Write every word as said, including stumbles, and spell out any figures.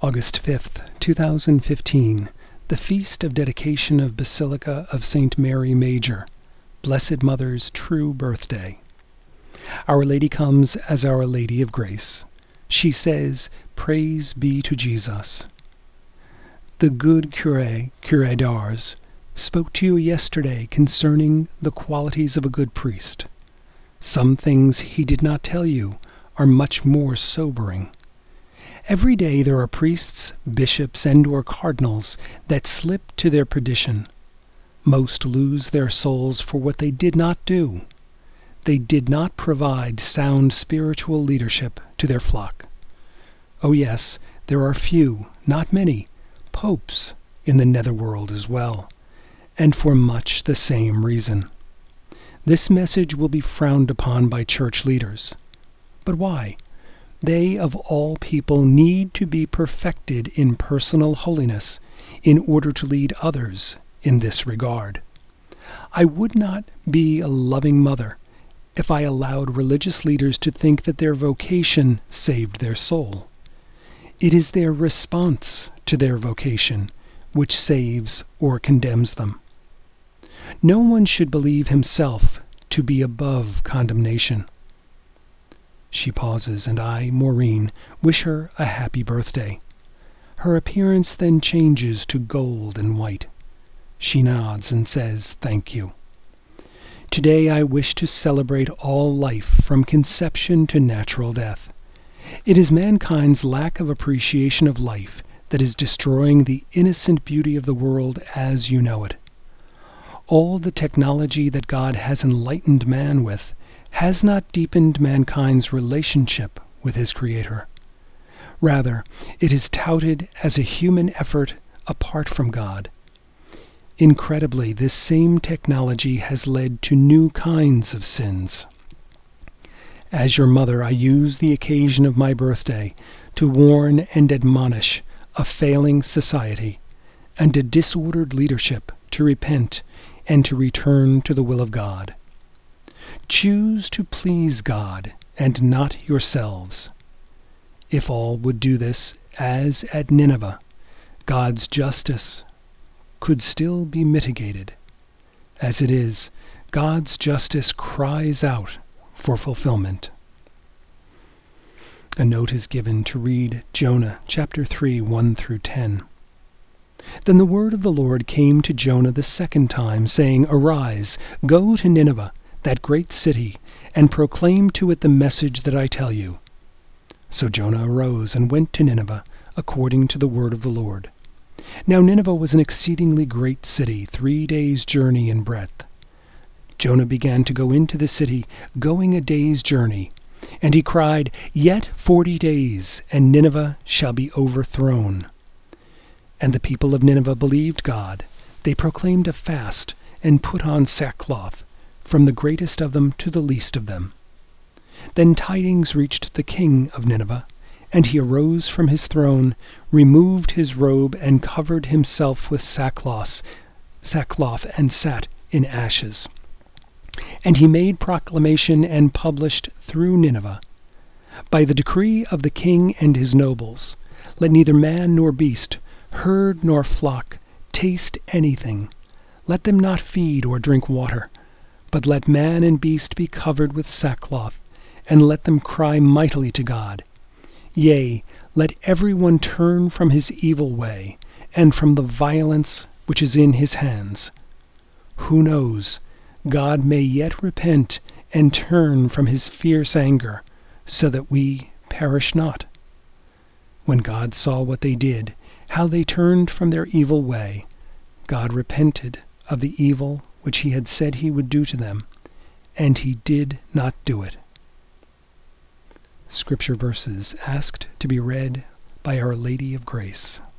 August fifth, two thousand fifteen, the Feast of Dedication of Basilica of Saint Mary Major, Blessed Mother's true birthday. Our Lady comes as Our Lady of Grace. She says, "Praise be to Jesus." The good Curé, Curé d'Ars, spoke to you yesterday concerning the qualities of a good priest. Some things he did not tell you are much more sobering. Every day there are priests, bishops, and or cardinals that slip to their perdition. Most lose their souls for what they did not do. They did not provide sound spiritual leadership to their flock. Oh yes, there are few, not many, popes in the netherworld as well, and for much the same reason. This message will be frowned upon by church leaders. But why? They, of all people, need to be perfected in personal holiness in order to lead others in this regard. I would not be a loving mother if I allowed religious leaders to think that their vocation saved their soul. It is their response to their vocation which saves or condemns them. No one should believe himself to be above condemnation. She pauses, and I, Maureen, wish her a happy birthday. Her appearance then changes to gold and white. She nods and says, "Thank you." Today I wish to celebrate all life from conception to natural death. It is mankind's lack of appreciation of life that is destroying the innocent beauty of the world as you know it. All the technology that God has enlightened man with has not deepened mankind's relationship with his Creator. Rather, it is touted as a human effort apart from God. Incredibly, this same technology has led to new kinds of sins. As your mother, I use the occasion of my birthday to warn and admonish a failing society and a disordered leadership to repent and to return to the will of God. Choose to please God and not yourselves. If all would do this, as at Nineveh, God's justice could still be mitigated. As it is, God's justice cries out for fulfillment. A note is given to read Jonah chapter three, one through ten. Then the word of the Lord came to Jonah the second time, saying, "Arise, go to Nineveh, that great city, and proclaim to it the message that I tell you." So Jonah arose and went to Nineveh, according to the word of the Lord. Now Nineveh was an exceedingly great city, three days' journey in breadth. Jonah began to go into the city, going a day's journey, and he cried, "Yet forty days, and Nineveh shall be overthrown." And the people of Nineveh believed God. They proclaimed a fast and put on sackcloth, from the greatest of them to the least of them. Then tidings reached the king of Nineveh, and he arose from his throne, removed his robe, and covered himself with sackcloth, sackcloth and sat in ashes. And he made proclamation and published through Nineveh, by the decree of the king and his nobles, let neither man nor beast, herd nor flock, taste anything. Let them not feed or drink water, but let man and beast be covered with sackcloth, and let them cry mightily to God. Yea, let every one turn from his evil way, and from the violence which is in his hands. Who knows, God may yet repent and turn from his fierce anger, so that we perish not. When God saw what they did, how they turned from their evil way, God repented of the evil which he had said he would do to them, and he did not do it. Scripture verses asked to be read by Our Lady of Grace.